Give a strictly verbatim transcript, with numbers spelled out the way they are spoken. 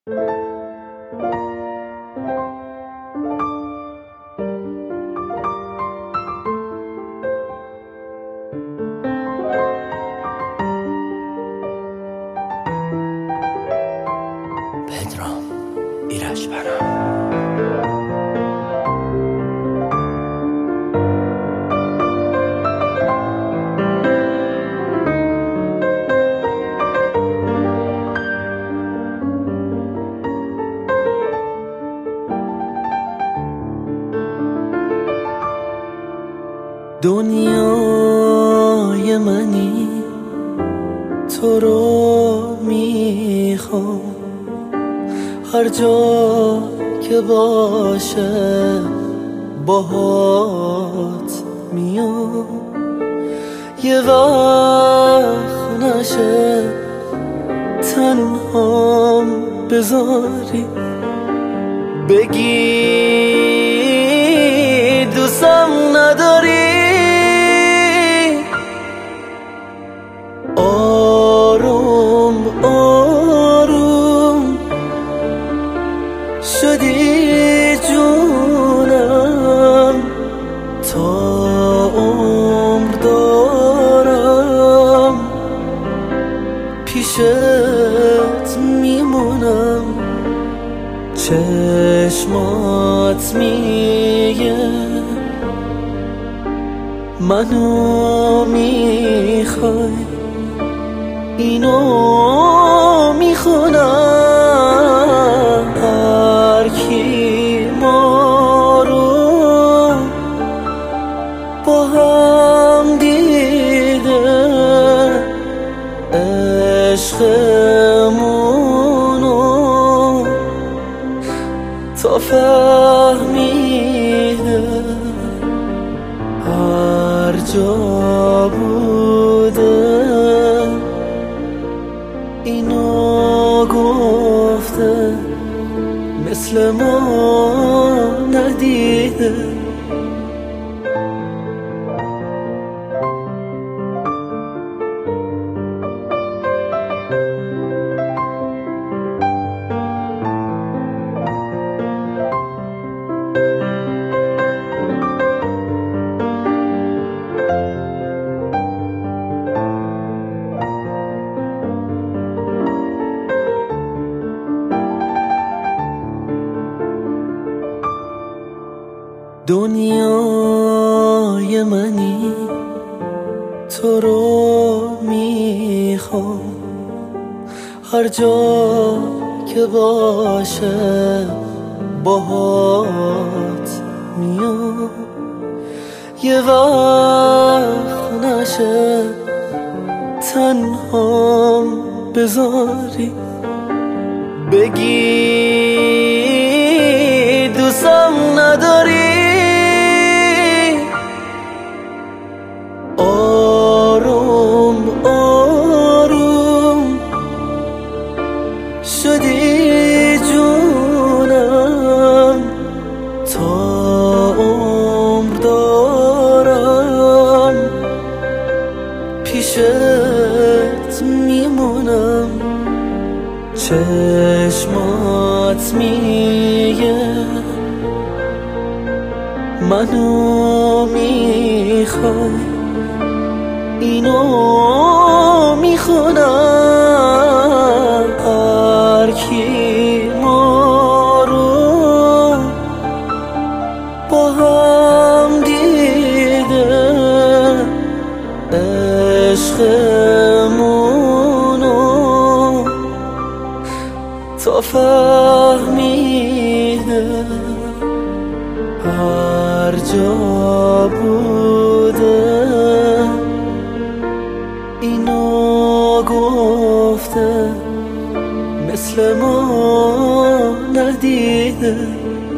پدرام ایرجبران. دنیای منی تو رو میخوام، هر جا که باشه باهات میام. یه وقت نشه تنهام بذاری، بگی دوستم نداری. آروم آروم شدی جونم، تا عمر دارم پیشت میمونم. چشمات میگه منو میخوای، اینو میخونم. هر کی ما رو با هم دیده، عشقمونو تا فهمیده. هر جا بوده اینو گفته، مثل ما ندیده. دنیای منی تو رو میخوام، هر جا که باشه باهات میام. یه وقت نشه تنهام بذاری، بگی دوستم نداری. آروم آروم شدی جونم، تا عمر دارم پیشت میمونم. چشمات میگه منو میخوای، اینو میخونم. هر کی ما رو با هم دیده، عشقمونو تا فهمیده. هر جا بوده اینو گفته، مثل ما ندیده.